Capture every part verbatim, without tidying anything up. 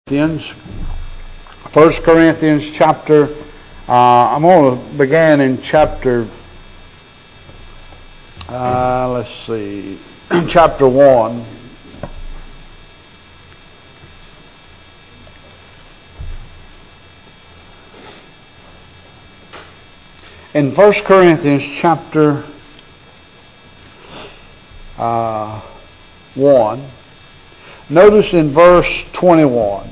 First Corinthians chapter, uh, I'm going to begin in chapter, uh, let's see, chapter one. In First Corinthians chapter uh, one, notice in verse twenty-one.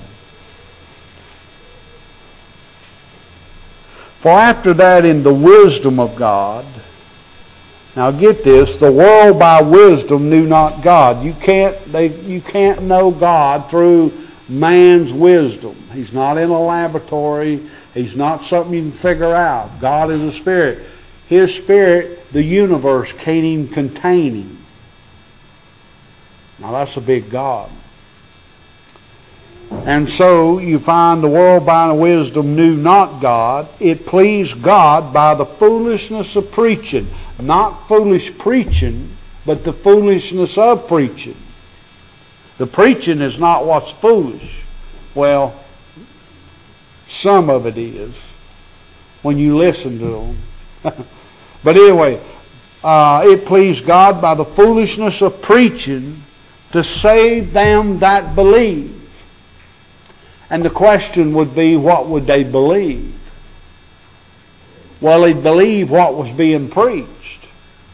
For after that, in the wisdom of God, now get this, the world by wisdom knew not God. You can't, they, you can't know God through man's wisdom. He's not in a laboratory. He's not something you can figure out. God is a spirit. His spirit, the universe can't even contain him. Now that's a big God. And so you find the world by wisdom knew not God. It pleased God by the foolishness of preaching. Not foolish preaching, but the foolishness of preaching. The preaching is not what's foolish. Well, some of it is when you listen to them. But anyway, uh, it pleased God by the foolishness of preaching to save them that believe. And the question would be, what would they believe? Well, they'd believe what was being preached.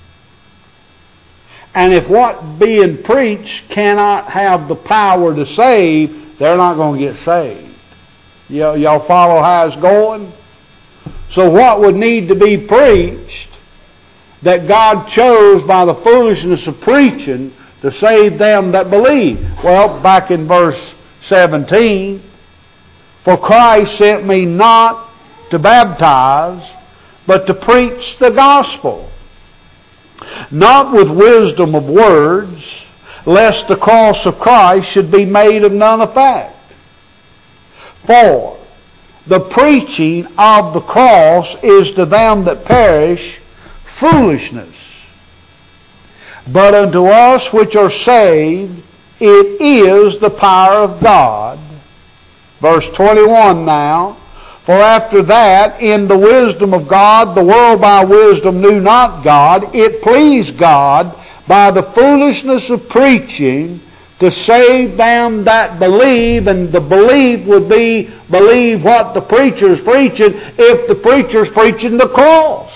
And if what being preached cannot have the power to save, they're not going to get saved. Y- y'all follow how it's going? So what would need to be preached that God chose by the foolishness of preaching to save them that believe? Well, back in verse seventeen, for Christ sent me not to baptize, but to preach the gospel, not with wisdom of words, lest the cross of Christ should be made of none effect. For the preaching of the cross is to them that perish foolishness, but unto us which are saved it is the power of God. Verse twenty-one now. For after that, in the wisdom of God, the world by wisdom knew not God. It pleased God by the foolishness of preaching to save them that believe. And the believe would be believe what the preacher is preaching if the preacher is preaching the cross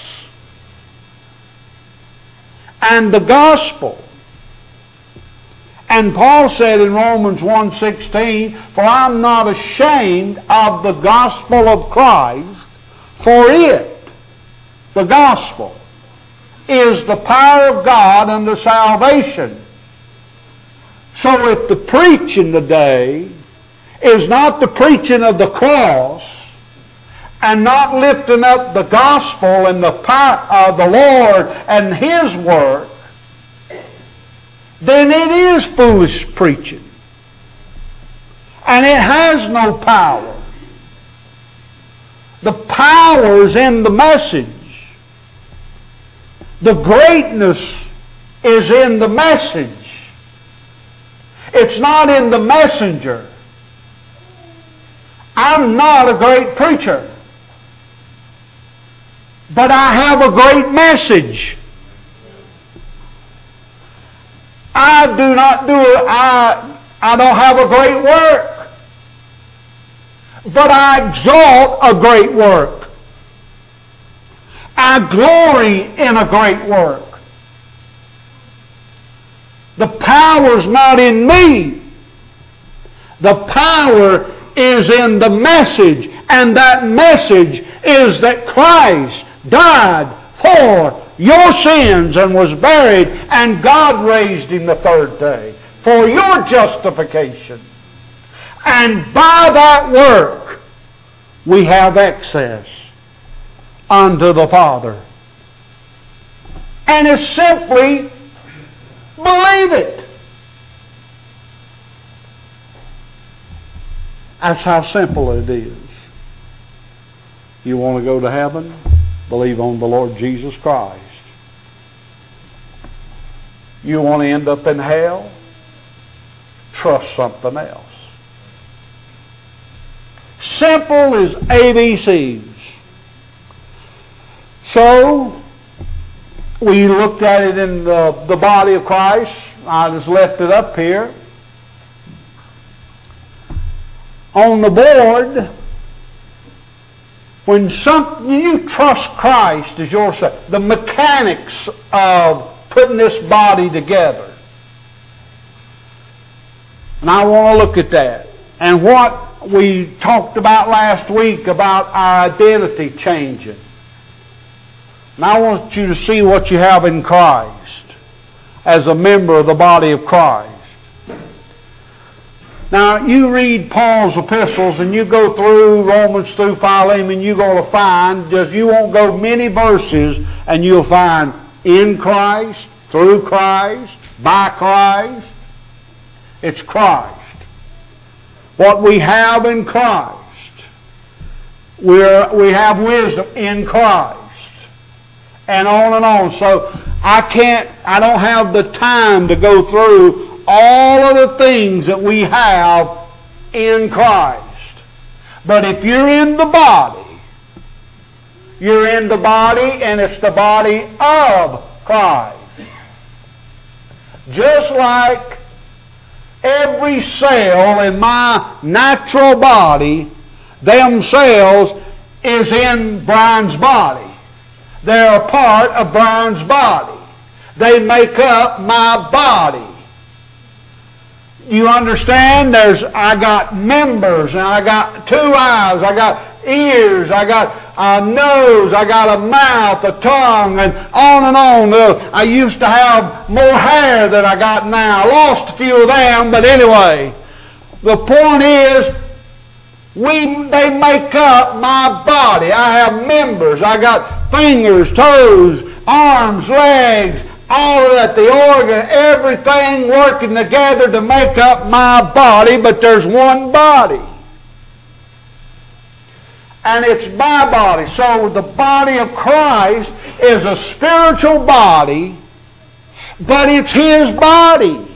and the gospel. And Paul said in Romans one sixteen, for I'm not ashamed of the gospel of Christ, for it, the gospel, is the power of God unto salvation. So if the preaching today is not the preaching of the cross, and not lifting up the gospel and the power of the Lord and His work, then it is foolish preaching. And it has no power. The power is in the message. The greatness is in the message. It's not in the messenger. I'm not a great preacher, but I have a great message. I do not do I I don't have a great work, but I exalt a great work. I glory in a great work. The power's not in me. The power is in the message, and that message is that Christ died for your sins and was buried, and God raised Him the third day for your justification. And by that work we have access unto the Father. And it's simply believe it. That's how simple it is. You want to go to heaven? Believe on the Lord Jesus Christ. You want to end up in hell? Trust something else. Simple as A B Cs. So, we looked at it in the, the body of Christ. I just left it up here. On the board, when some, you trust Christ as your Savior, the mechanics of putting this body together. And I want to look at that. And what we talked about last week about our identity changing. And I want you to see what you have in Christ as a member of the body of Christ. Now, you read Paul's epistles and you go through Romans through Philemon, you're going to find, just you won't go many verses and you'll find in Christ, through Christ, by Christ. It's Christ. What we have in Christ. We're, we have wisdom in Christ. And on and on. So I can't, I don't have the time to go through all of the things that we have in Christ. But if you're in the body, you're in the body and it's the body of Christ. Just like every cell in my natural body, them cells is in Brian's body. They're a part of Brian's body. They make up my body. You understand? There's I got members, and I got two eyes, I got ears, I got a nose, I got a mouth, a tongue, and on and on. I used to have more hair than I got now. I lost a few of them, but anyway, the point is, we they make up my body. I have members. I got fingers, toes, arms, legs, all of that, the organ, everything working together to make up my body, but there's one body. And it's my body. So the body of Christ is a spiritual body, but it's His body.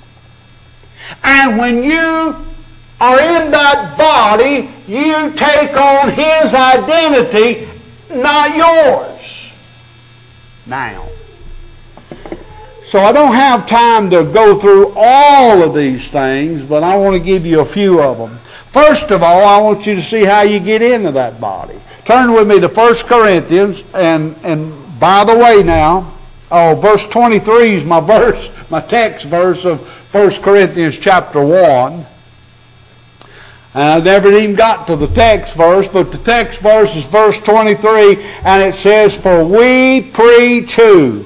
And when you are in that body, you take on His identity, not yours. Now, so I don't have time to go through all of these things, but I want to give you a few of them. First of all, I want you to see how you get into that body. Turn with me to First Corinthians, and and by the way now, oh, verse twenty-three is my verse, my text verse of First Corinthians chapter one. And I never even got to the text verse, but the text verse is verse twenty-three, and it says, "For we preach who?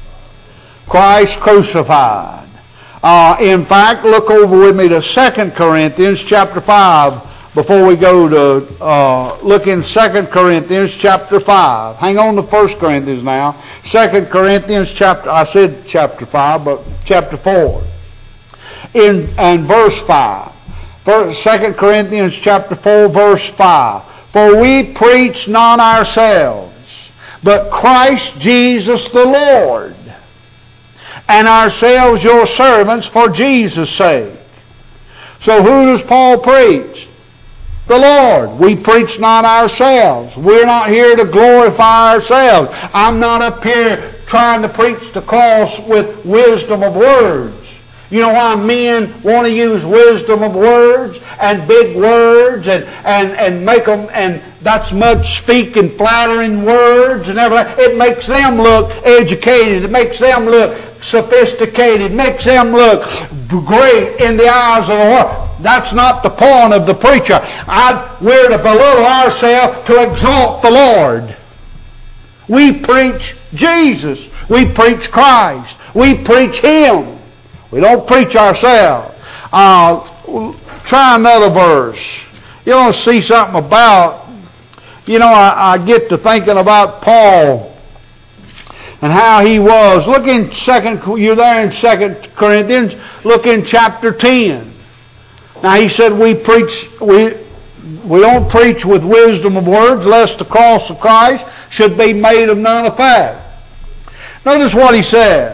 Christ crucified." Uh, in fact, look over with me to Second Corinthians chapter five before we go to uh, look in Second Corinthians chapter five. Hang on to First Corinthians now. Second Corinthians chapter, I said chapter five, but chapter four. In and verse five. Second Corinthians chapter four, verse five. "For we preach not ourselves, but Christ Jesus the Lord, and ourselves your servants for Jesus' sake." So who does Paul preach? The Lord. We preach not ourselves. We're not here to glorify ourselves. I'm not up here trying to preach the cross with wisdom of words. You know why men want to use wisdom of words and big words and, and, and make them, and that's much speaking, flattering words and everything. It makes them look educated. It makes them look sophisticated. It makes them look great in the eyes of the world. That's not the point of the preacher. I, we're to belittle ourselves to exalt the Lord. We preach Jesus. We preach Christ. We preach Him. We don't preach ourselves. Uh, try another verse. You want to see something about, you know, I, I get to thinking about Paul and how he was. Look in second, you're there in Second Corinthians. Look in chapter ten. Now he said we preach, we we don't preach with wisdom of words, lest the cross of Christ should be made of none effect. Notice what he says.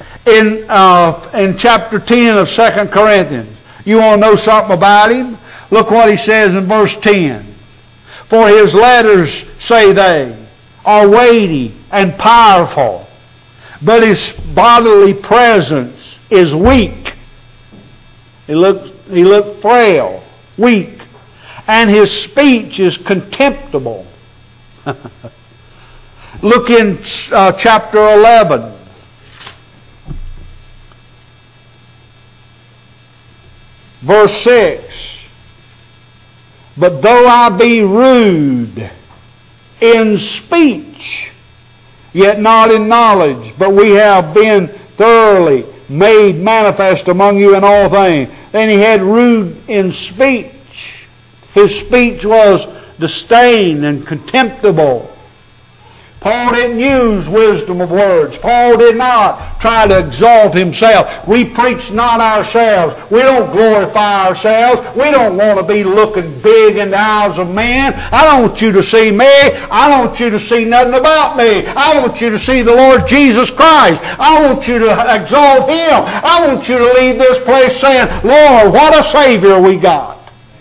In uh, in chapter ten of Second Corinthians. You want to know something about him? Look what he says in verse ten. For his letters, say they, are weighty and powerful, but his bodily presence is weak. He looked, he looked frail, weak, and his speech is contemptible. Look in uh, chapter eleven. Verse six. But though I be rude in speech, yet not in knowledge, but we have been thoroughly made manifest among you in all things. Then he had rude in speech. His speech was disdain and contemptible. Paul didn't use wisdom of words. Paul did not try to exalt himself. We preach not ourselves. We don't glorify ourselves. We don't want to be looking big in the eyes of men. I don't want you to see me. I don't want you to see nothing about me. I want you to see the Lord Jesus Christ. I want you to exalt Him. I want you to leave this place saying, Lord, what a Savior we got.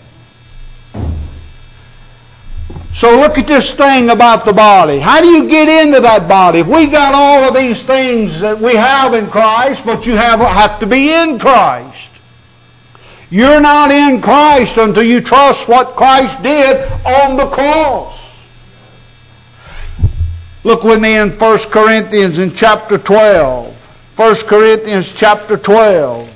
So look at this thing about the body. How do you get into that body? If we got all of these things that we have in Christ, but you have, have to be in Christ. You're not in Christ until you trust what Christ did on the cross. Look with me in First Corinthians in chapter twelve. First Corinthians chapter twelve.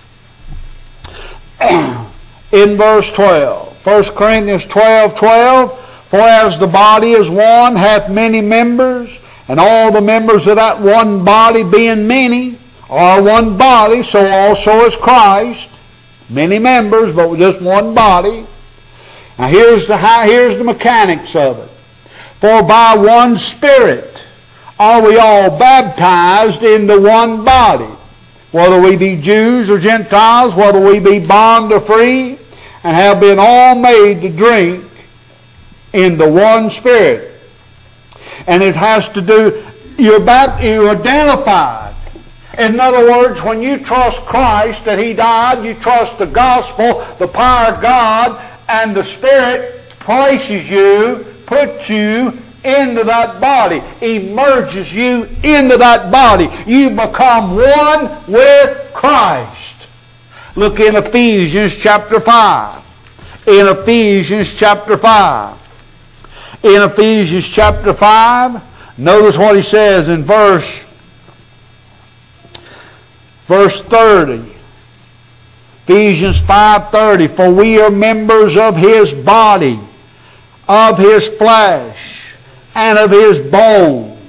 In verse twelve. First Corinthians twelve, twelve. For as the body is one, hath many members, and all the members of that one body being many, are one body, so also is Christ. Many members, but just one body. Now here's the here's the mechanics of it. For by one Spirit are we all baptized into one body, whether we be Jews or Gentiles, whether we be bond or free, and have been all made to drink in the one Spirit. And it has to do, you're, bapt, you're identified. In other words, when you trust Christ that He died, you trust the gospel, the power of God, and the Spirit places you, puts you into that body, emerges you into that body. You become one with Christ. Look in Ephesians chapter five. In Ephesians chapter five. In Ephesians chapter five, notice what he says in verse, verse thirty. Ephesians five thirty. For we are members of His body, of His flesh, and of His bones.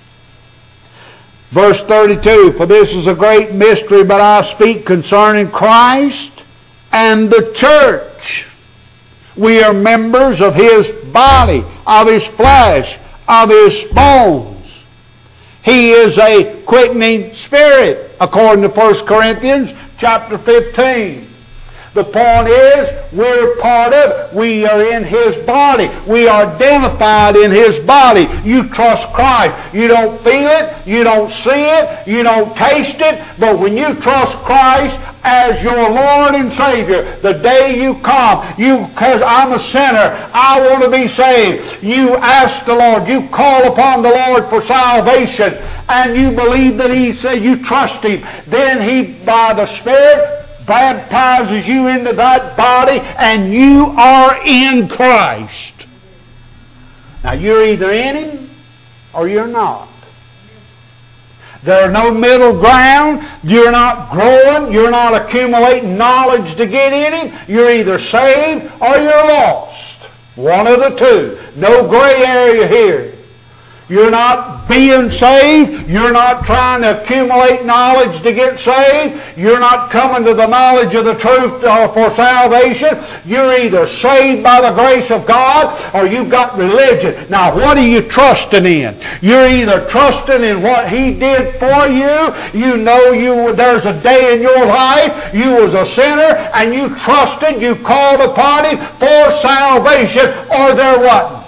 Verse thirty-two. For this is a great mystery, but I speak concerning Christ and the church. We are members of His body, of His flesh, of His bones. He is a quickening Spirit, according to First Corinthians chapter fifteen. The point is, we're part of it. We are in His body. We are identified in His body. You trust Christ. You don't feel it. You don't see it. You don't taste it. But when you trust Christ as your Lord and Savior, the day you come, you, because I'm a sinner, I want to be saved. You ask the Lord. You call upon the Lord for salvation. And you believe that He said you trust Him. Then He, by the Spirit, baptizes you into that body, and you are in Christ. Now you're either in Him or you're not. There are no middle ground. You're not growing. You're not accumulating knowledge to get in Him. You're either saved or you're lost. One of the two. No gray area here. You're not being saved. You're not trying to accumulate knowledge to get saved. You're not coming to the knowledge of the truth uh, for salvation. You're either saved by the grace of God or you've got religion. Now, what are you trusting in? You're either trusting in what He did for you. You know you there's a day in your life you was a sinner and you trusted, you called upon Him for salvation, or there wasn't.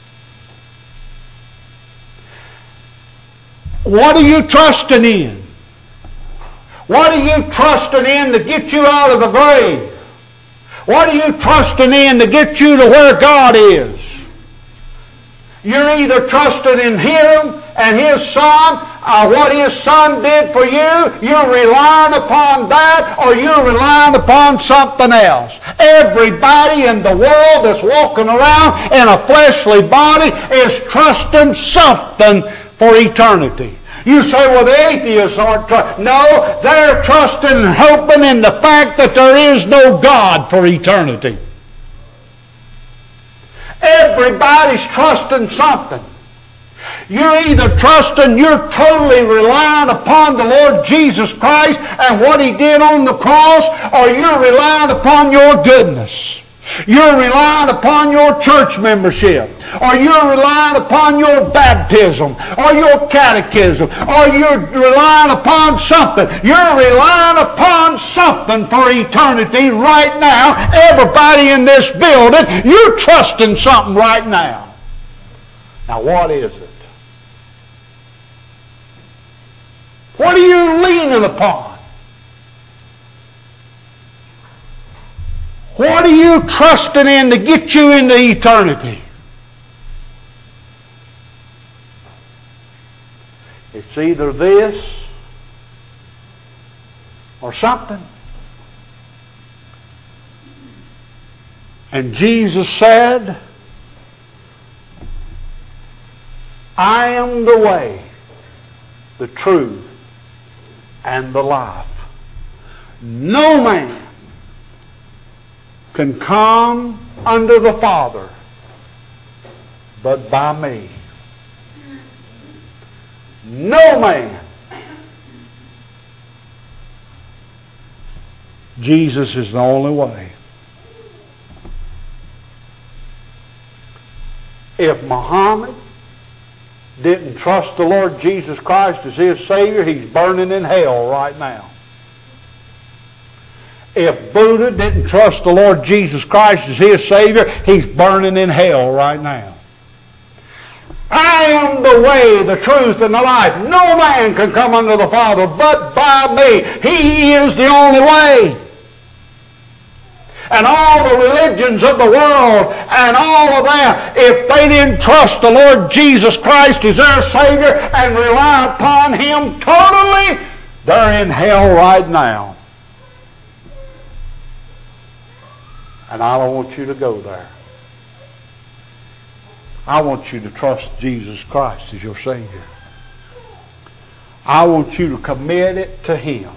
What are you trusting in? What are you trusting in to get you out of the grave? What are you trusting in to get you to where God is? You're either trusting in Him and His Son, or what His Son did for you. You're relying upon that, or you're relying upon something else. Everybody in the world that's walking around in a fleshly body is trusting something for eternity. You say, well, the atheists aren't trusting. No, they're trusting and hoping in the fact that there is no God for eternity. Everybody's trusting something. You're either trusting, you're totally relying upon the Lord Jesus Christ and what He did on the cross, or you're relying upon your goodness. You're relying upon your church membership, or you're relying upon your baptism, or your catechism, or you're relying upon something. You're relying upon something for eternity right now. Everybody in this building, you're trusting something right now. Now, what is it? What are you leaning upon? What are you trusting in to get you into eternity? It's either this or something. And Jesus said, I am the way, the truth, and the life. No man can come unto the Father but by me. No man. Jesus is the only way. If Muhammad didn't trust the Lord Jesus Christ as his Savior, he's burning in hell right now. If Buddha didn't trust the Lord Jesus Christ as his Savior, he's burning in hell right now. I am the way, the truth, and the life. No man can come unto the Father but by me. He is the only way. And all the religions of the world and all of that, if they didn't trust the Lord Jesus Christ as their Savior and rely upon Him totally, they're in hell right now. And I don't want you to go there. I want you to trust Jesus Christ as your Savior. I want you to commit it to Him.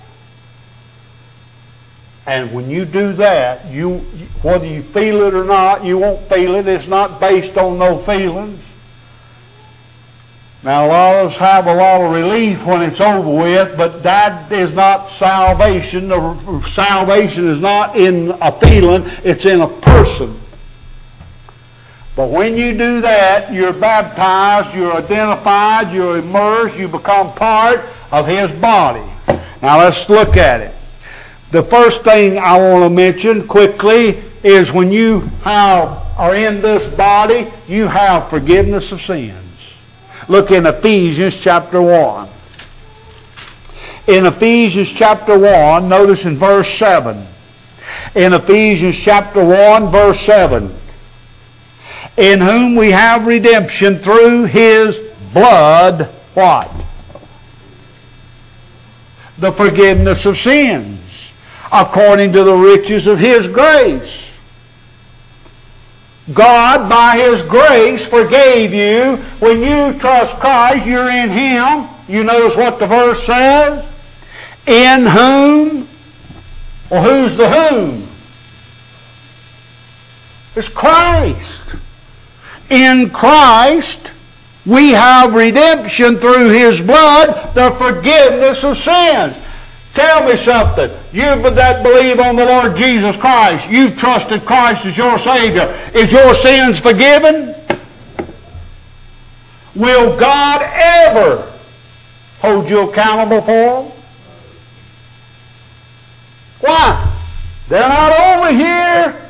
And when you do that, you whether you feel it or not, you won't feel it. It's not based on no feelings. Now, a lot of us have a lot of relief when it's over with, but that is not salvation. The salvation is not in a feeling, it's in a person. But when you do that, you're baptized, you're identified, you're immersed, you become part of His body. Now, let's look at it. The first thing I want to mention quickly is when you have, are in this body, you have forgiveness of sins. Look in Ephesians chapter one. In Ephesians chapter one, notice in verse seven. In Ephesians chapter one, verse seven. In whom we have redemption through His blood, what? The forgiveness of sins, according to the riches of His grace. God, by His grace, forgave you. When you trust Christ, you're in Him. You notice what the verse says? In whom? Well, who's the whom? It's Christ. In Christ, we have redemption through His blood, the forgiveness of sins. Tell me something. You that believe on the Lord Jesus Christ, you've trusted Christ as your Savior. Is your sins forgiven? Will God ever hold you accountable for them? Why? They're not over here.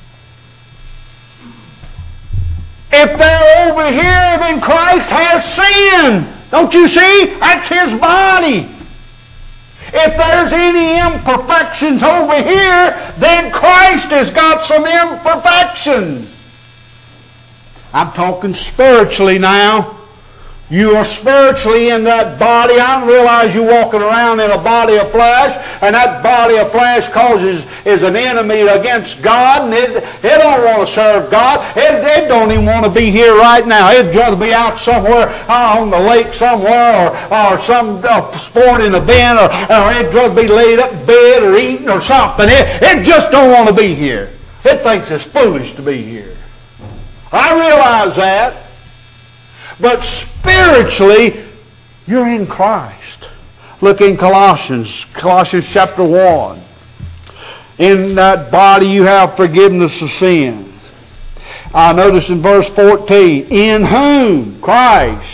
If they're over here, then Christ has sin. Don't you see? That's His body. If there's any imperfections over here, then Christ has got some imperfections. I'm talking spiritually now. You are spiritually in that body. I don't realize you're walking around in a body of flesh, and that body of flesh causes is an enemy against God, and it, it don't want to serve God. It, it don't even want to be here right now. It'd rather be out somewhere uh, on the lake somewhere, or, or some uh, sporting event, or, or it'd rather be laid up in bed or eating or something. It, it just don't want to be here. It thinks it's foolish to be here. I realize that. But spiritually, you're in Christ. Look in Colossians, Colossians chapter one. In that body you have forgiveness of sins. I notice in verse fourteen, in whom, Christ,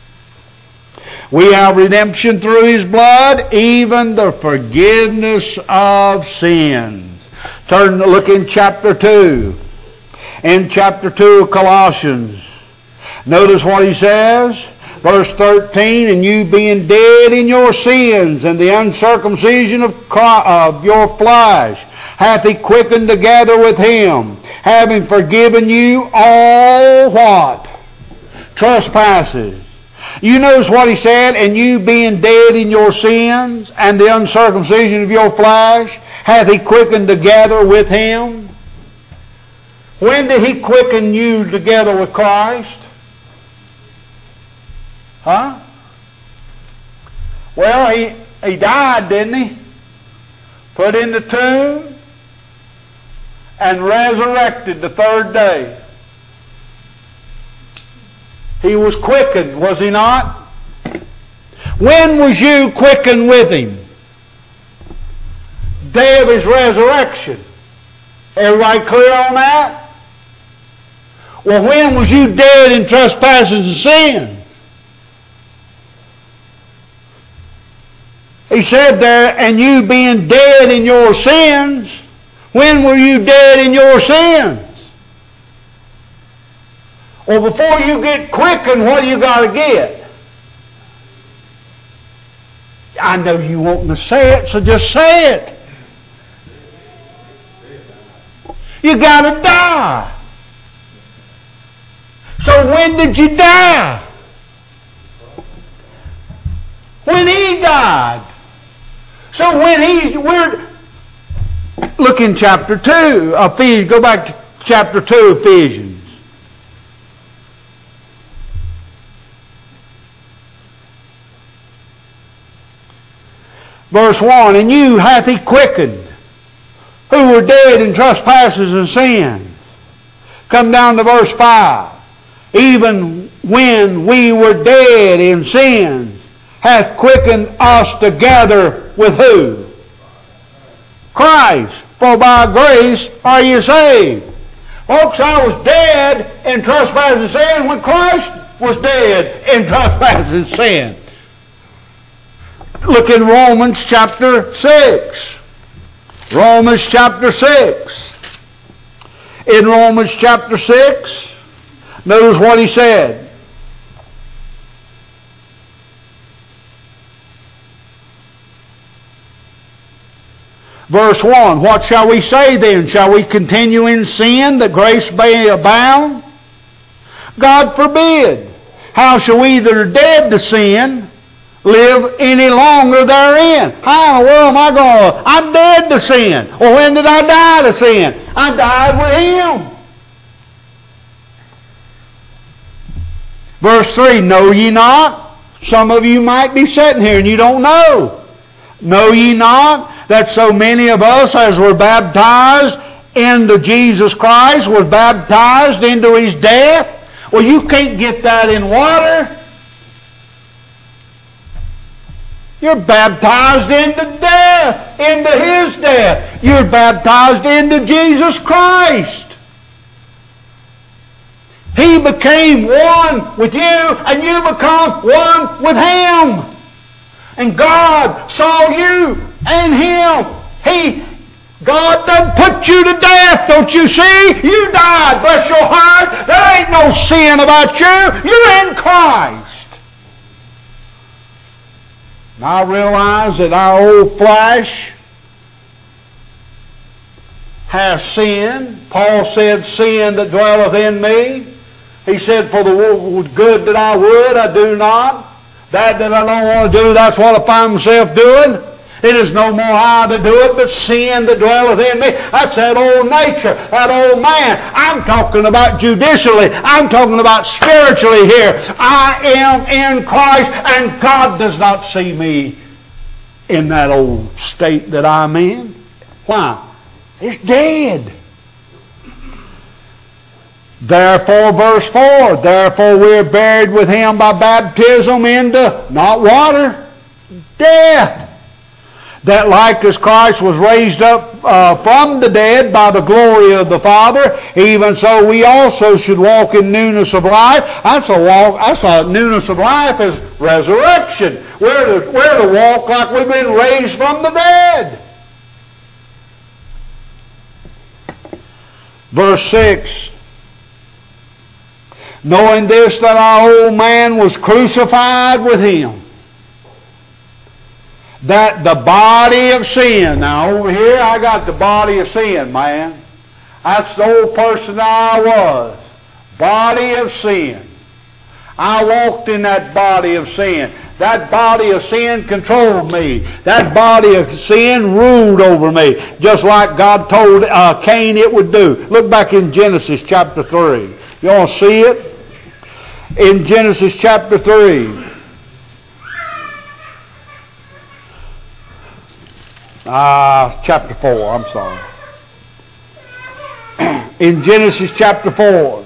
we have redemption through His blood, even the forgiveness of sins. Turn, look in chapter two. In chapter two of Colossians, notice what he says. Verse thirteen, and you being dead in your sins and the uncircumcision of, Christ, of your flesh, hath He quickened together with Him, having forgiven you all what? Trespasses. You notice what he said, and you being dead in your sins and the uncircumcision of your flesh, hath He quickened together with Him. When did He quicken you together with Christ? Huh? Well, he, he died, didn't He? Put in the tomb and resurrected the third day. He was quickened, was He not? When was you quickened with Him? Day of His resurrection. Everybody clear on that? Well, when was you dead in trespasses and sins? He said there, and you being dead in your sins, when were you dead in your sins? Well, before you get quickened, what do you got to get? I know you want to say it, so just say it. You got to die. So when did you die? When He died. So when He, we're, look in chapter two, Ephesians, go back to chapter two, Ephesians. Verse one, and you hath He quickened, who were dead in trespasses and sins. Come down to verse five. Even when we were dead in sins, hath quickened us together with who? Christ. For by grace are you saved. Folks, I was dead in trespasses and sin when Christ was dead in trespasses and sin. Look in Romans chapter six. Romans chapter six. In Romans chapter six, notice what he said. Verse one, what shall we say then? Shall we continue in sin that grace may abound? God forbid. How shall we that are dead to sin live any longer therein? How in the world am I going to... I'm dead to sin. Well, when did I die to sin? I died with Him. Verse three, know ye not? Some of you might be sitting here and you don't know. Know ye not that so many of us as were baptized into Jesus Christ were baptized into His death? Well, you can't get that in water. You're baptized into death, into His death. You're baptized into Jesus Christ. He became one with you, and you become one with Him. And God saw you and Him. He, God done put you to death, don't you see? You died, bless your heart. There ain't no sin about you. You're in Christ. And I realize that our old flesh has sin. Paul said, sin that dwelleth in me. He said, for the good that I would, I do not. That that I don't want to do, that's what I find myself doing. It is no more I that do it, but sin that dwelleth in me. That's that old nature, that old man. I'm talking about judicially. I'm talking about spiritually here. I am in Christ, and God does not see me in that old state that I'm in. Why? It's dead. Therefore, verse four, therefore we are buried with Him by baptism into, not water, death. That like as Christ was raised up uh, from the dead by the glory of the Father, even so we also should walk in newness of life. That's a walk. That's a newness of life is resurrection. We're to, we're to walk like we've been raised from the dead. Verse six. Knowing this, that our old man was crucified with Him, that the body of sin, now over here I got the body of sin, man. That's the old person I was. Body of sin. I walked in that body of sin. That body of sin controlled me. That body of sin ruled over me, just like God told uh, Cain it would do. Look back in Genesis chapter three. You want to see it? In Genesis chapter three. Ah, uh, chapter four, I'm sorry. In Genesis chapter four,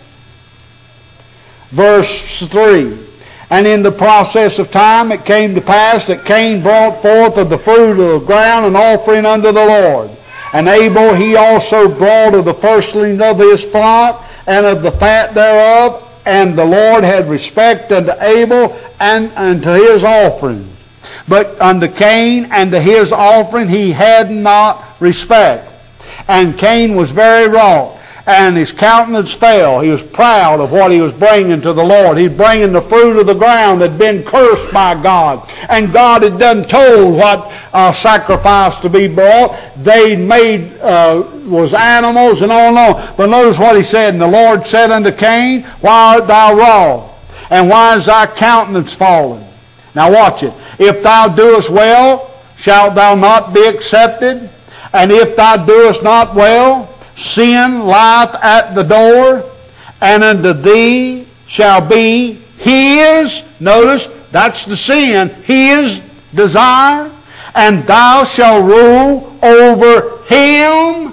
verse three. And in the process of time it came to pass that Cain brought forth of the fruit of the ground an offering unto the Lord. And Abel he also brought of the firstlings of his flock and of the fat thereof. And the Lord had respect unto Abel and unto his offering. But unto Cain and to his offering he had not respect. And Cain was very wroth, and his countenance fell. He was proud of what he was bringing to the Lord. He was bringing the fruit of the ground that had been cursed by God. And God had done told what uh, sacrifice to be brought. They made, uh, was animals and on and on. But notice what he said. And the Lord said unto Cain, why art thou wroth? And why is thy countenance fallen? Now watch it. If thou doest well, shalt thou not be accepted? And if thou doest not well, sin lieth at the door, and unto thee shall be his, notice, that's the sin, his desire, and thou shalt rule over him.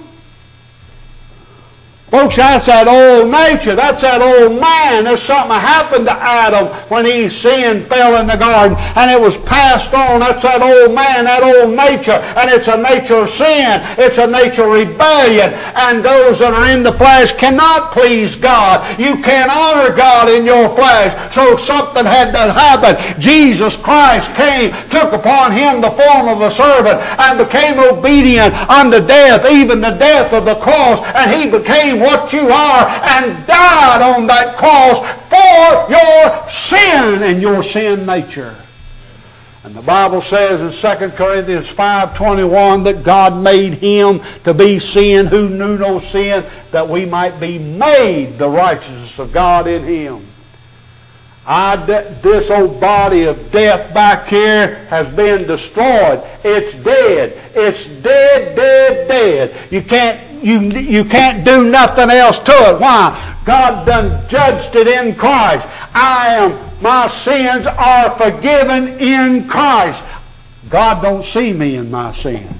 Folks, that's that old nature. That's that old man. There's something happened to Adam when he sinned, fell in the garden, and it was passed on. That's that old man, that old nature. And it's a nature of sin. It's a nature of rebellion. And those that are in the flesh cannot please God. You can't honor God in your flesh. So something had to happen. Jesus Christ came, took upon Him the form of a servant, and became obedient unto death, even the death of the cross. And He became what you are and died on that cross for your sin and your sin nature. And the Bible says in Second Corinthians five twenty-one that God made Him to be sin who knew no sin, that we might be made the righteousness of God in Him. I, this old body of death back here has been destroyed. It's dead. It's dead, dead, dead. You can't You, you can't do nothing else to it. Why? God done judged it in Christ. I am, my sins are forgiven in Christ. God don't see me in my sins.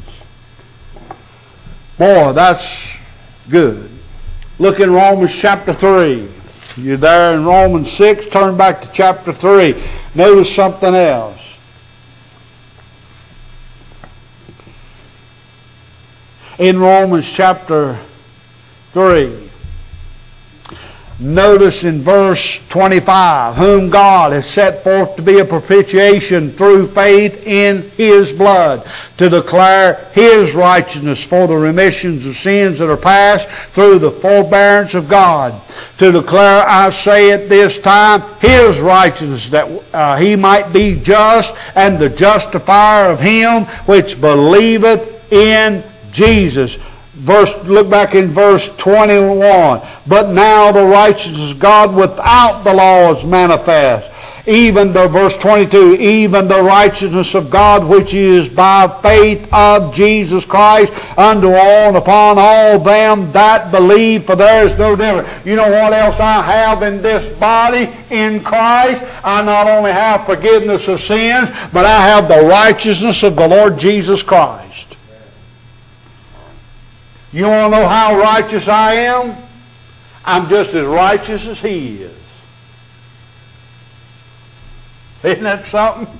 Boy, that's good. Look in Romans chapter three. You're there in Romans six. Turn back to chapter three. Notice something else. In Romans chapter three, Notice in verse twenty-five, whom God has set forth to be a propitiation through faith in His blood, to declare His righteousness for the remissions of sins that are past through the forbearance of God. To declare, I say at this time, His righteousness, that uh, He might be just and the justifier of him which believeth in Jesus. Verse, look back in verse twenty-one. But now the righteousness of God without the law is manifest. Even the verse twenty-two, even the righteousness of God which is by faith of Jesus Christ unto all and upon all them that believe, for there is no difference. You know what else I have in this body in Christ? I not only have forgiveness of sins, but I have the righteousness of the Lord Jesus Christ. You want to know how righteous I am? I'm just as righteous as He is. Isn't that something?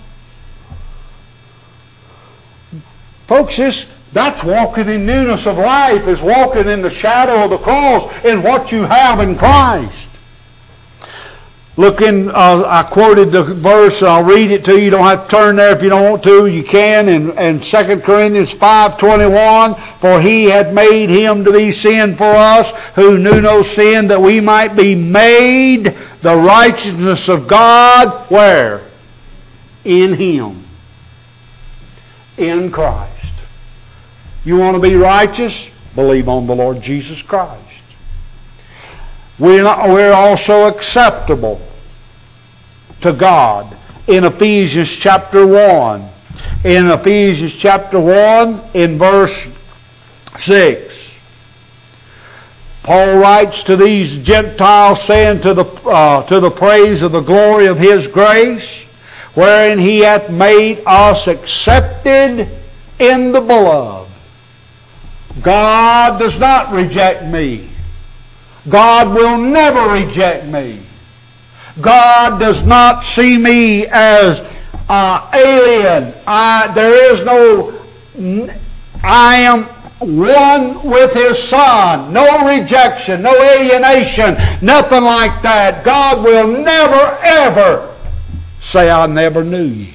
Folks, this, that's walking in newness of life, is walking in the shadow of the cross in what you have in Christ. Look in, uh, I quoted the verse, I'll read it to you. You don't have to turn there if you don't want to. You can. In, in Second Corinthians five twenty-one, for He had made Him to be sin for us, who knew no sin, that we might be made the righteousness of God. Where? In Him. In Christ. You want to be righteous? Believe on the Lord Jesus Christ. We're, not, we're also acceptable to God in Ephesians chapter one. In Ephesians chapter one, in verse six, Paul writes to these Gentiles, saying, to the, uh, to the praise of the glory of His grace, wherein He hath made us accepted in the beloved. God does not reject me. God will never reject me. God does not see me as uh, alien. I, there is no, I am one with His Son. No rejection, no alienation, nothing like that. God will never, ever say, I never knew you.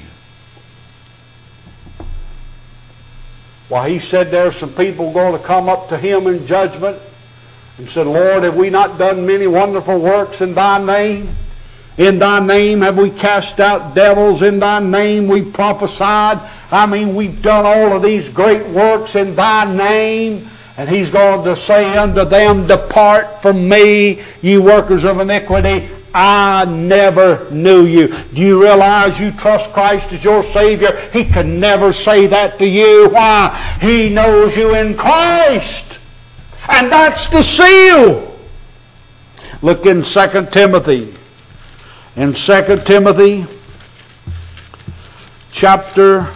Why, He said there's some people going to come up to Him in judgment and said, Lord, have we not done many wonderful works in Thy name? In Thy name have we cast out devils. In Thy name we prophesied. I mean, we've done all of these great works in Thy name. And He's going to say unto them, depart from me, ye workers of iniquity. I never knew you. Do you realize you trust Christ as your Savior? He can never say that to you. Why? He knows you in Christ. And that's the seal. Look in Second Timothy. In Second Timothy chapter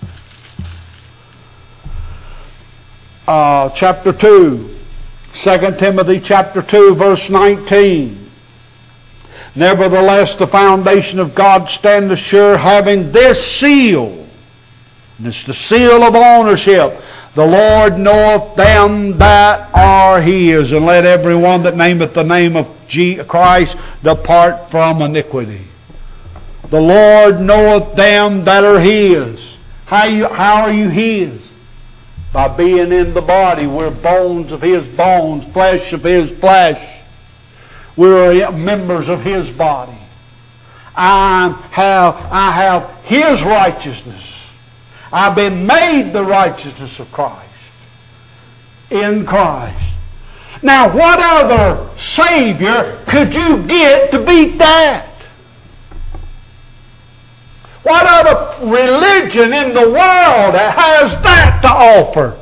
uh, chapter two. Second Timothy chapter two, verse nineteen. Nevertheless, the foundation of God standeth sure, having this seal. And it's the seal of ownership. The Lord knoweth them that are His, and let every one that nameth the name of Christ depart from iniquity. The Lord knoweth them that are His. How, you, how are you His? By being in the body. We're bones of His bones, flesh of His flesh. We're members of His body. I have, I have His righteousness. I've been made the righteousness of Christ. In Christ. Now, what other Savior could you get to beat that? What other religion in the world has that to offer?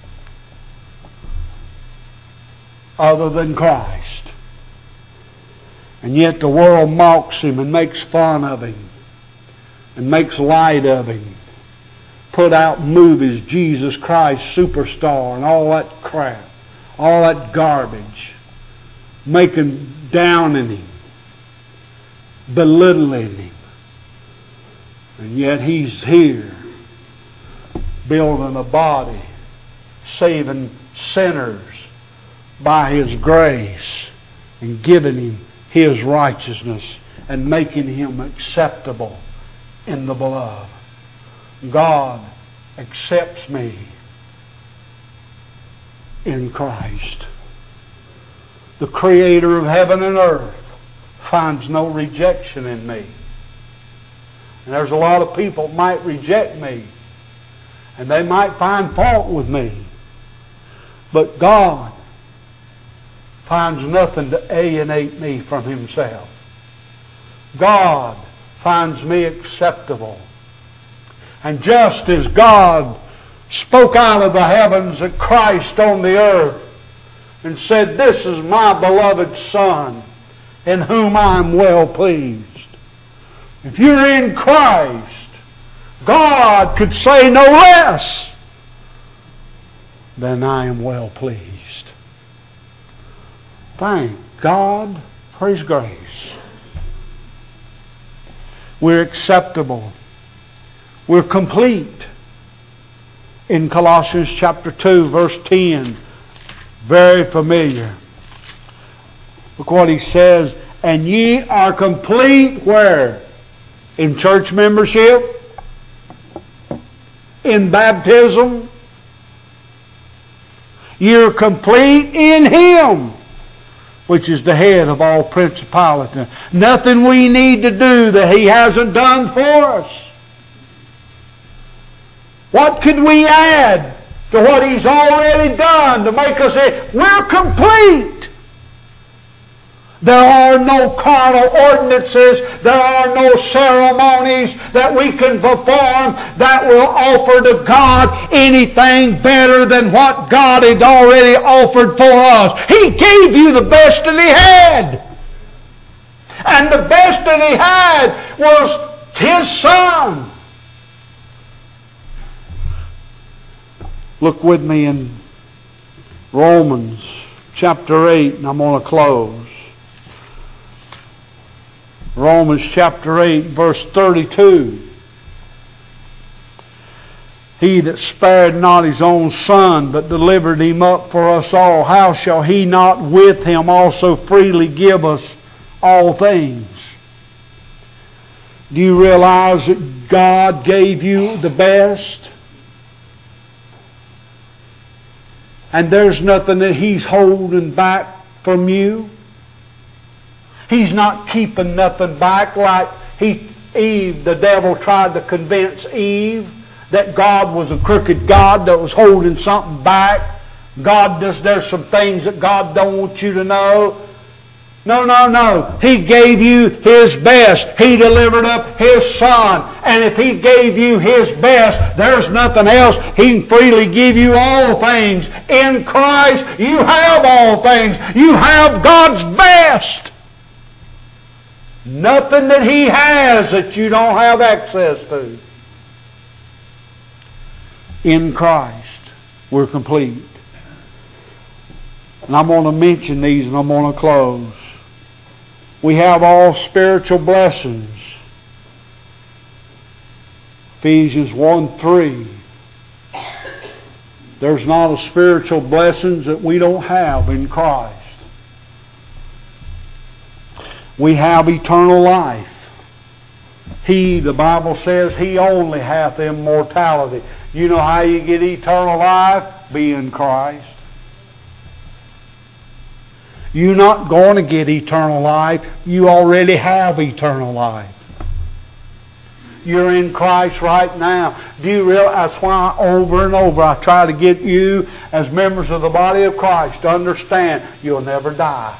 Other than Christ. And yet the world mocks Him and makes fun of Him and makes light of Him. Put out movies, Jesus Christ Superstar, and all that crap, all that garbage, making down in Him, belittling Him. And yet He's here, building a body, saving sinners by His grace, and giving Him His righteousness and making Him acceptable in the beloved. God accepts me in Christ. The Creator of heaven and earth finds no rejection in me. And there's a lot of people that might reject me, and they might find fault with me. But God finds nothing to alienate me from Himself. God finds me acceptable. And just as God spoke out of the heavens at Christ on the earth and said, "This is my beloved Son, in whom I am well pleased." If you're in Christ, God could say no less than "I am well pleased." Thank God for His grace. We're acceptable. We're complete. In Colossians chapter two, verse ten, very familiar. Look what he says. And ye are complete where? In church membership? In baptism? You're complete in Him, which is the head of all principalities. Nothing we need to do that He hasn't done for us. What could we add to what He's already done to make us say, we're complete? There are no carnal ordinances, there are no ceremonies that we can perform that will offer to God anything better than what God had already offered for us. He gave you the best that He had. And the best that He had was His Son. Look with me in Romans chapter eight, and I'm going to close. Romans chapter eight, verse thirty-two. He that spared not His own Son, but delivered Him up for us all, how shall He not with Him also freely give us all things? Do you realize that God gave you the best? And there's nothing that He's holding back from you. He's not keeping nothing back like he, Eve, the devil tried to convince Eve that God was a crooked God that was holding something back. God does, there's some things that God don't want you to know. No, no, no. He gave you His best. He delivered up His Son. And if He gave you His best, there's nothing else. He can freely give you all things. In Christ, you have all things. You have God's best. Nothing that He has that you don't have access to. In Christ, we're complete. And I'm going to mention these and I'm going to close. We have all spiritual blessings. Ephesians one three. There's not a spiritual blessings that we don't have in Christ. We have eternal life. He, the Bible says, He only hath immortality. You know how you get eternal life? Be in Christ. You're not going to get eternal life. You already have eternal life. You're in Christ right now. Do you realize? That's why over and over I try to get you as members of the body of Christ to understand you'll never die.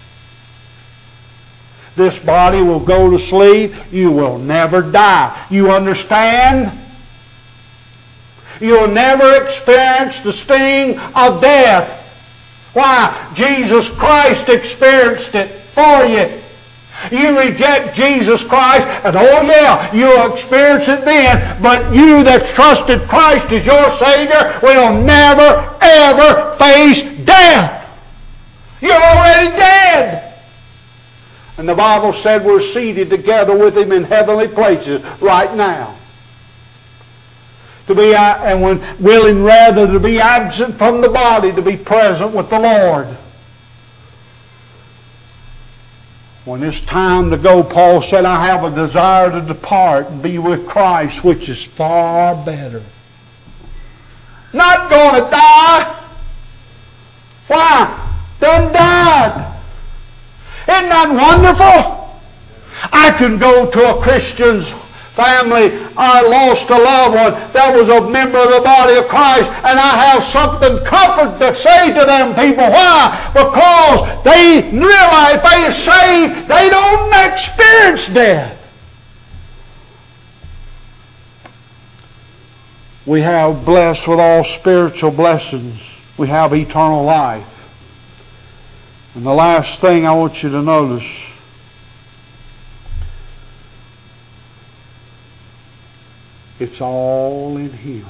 This body will go to sleep. You will never die. You understand? You'll never experience the sting of death. Why? Jesus Christ experienced it for you. You reject Jesus Christ, and oh yeah, you'll experience it then. But you that's trusted Christ as your Savior will never, ever face death. You're already dead. And the Bible said we're seated together with Him in heavenly places right now. To be, and when willing rather to be absent from the body, to be present with the Lord. When it's time to go, Paul said, I have a desire to depart and be with Christ, which is far better. Not going to die. Why? Done died. Isn't that wonderful? I can go to a Christian's family. I lost a loved one that was a member of the body of Christ, and I have something comfort to say to them people. Why? Because they realize if they are saved, they don't experience death. We have blessed with all spiritual blessings. We have eternal life. And the last thing I want you to notice, it's all in Him.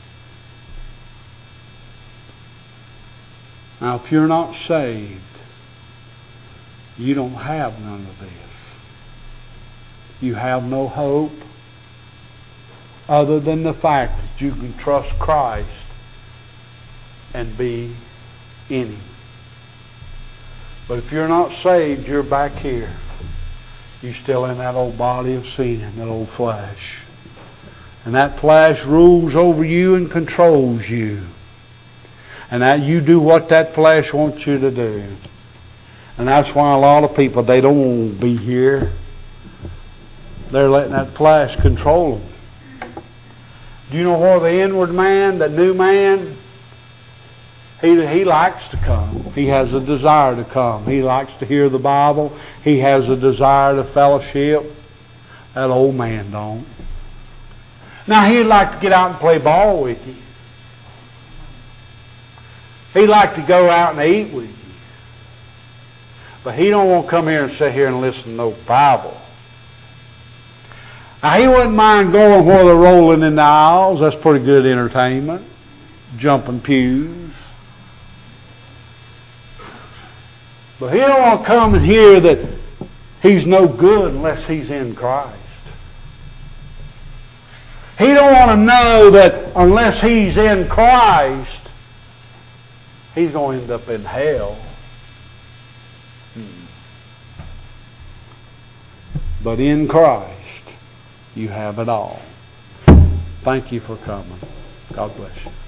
Now, if you're not saved, you don't have none of this. You have no hope other than the fact that you can trust Christ and be in Him. But if you're not saved, you're back here. You're still in that old body of sin, that old flesh. And that flesh rules over you and controls you. And that you do what that flesh wants you to do. And that's why a lot of people, they don't want to be here. They're letting that flesh control them. Do you know where the inward man, the new man, he, he likes to come. He has a desire to come. He likes to hear the Bible. He has a desire to fellowship. That old man don't. Now, he'd like to get out and play ball with you. He'd like to go out and eat with you. But he don't want to come here and sit here and listen to no Bible. Now, he wouldn't mind going where they're rolling in the aisles. That's pretty good entertainment. Jumping pews. But he don't want to come and hear that he's no good unless he's in Christ. He don't want to know that unless he's in Christ, he's going to end up in hell. Hmm. But in Christ, you have it all. Thank you for coming. God bless you.